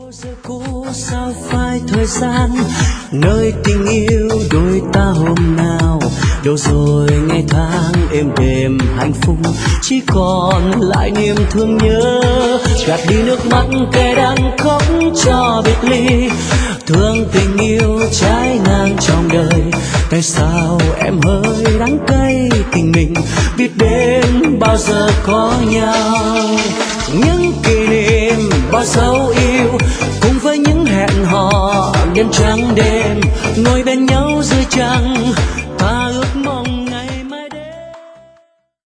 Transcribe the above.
giờ cũ sao phai thời gian, nơi tình yêu đôi ta hôm nào. Đâu rồi ngày tháng êm đềm hạnh phúc, chỉ còn lại niềm thương nhớ. Gạt đi nước mắt kẻ đang khóc cho biệt ly, thương tình yêu trái ngang trong đời. Tại sao em hơi đắng cay tình mình, biết đến bao giờ có nhau. Những kỷ niệm bao dấu yêu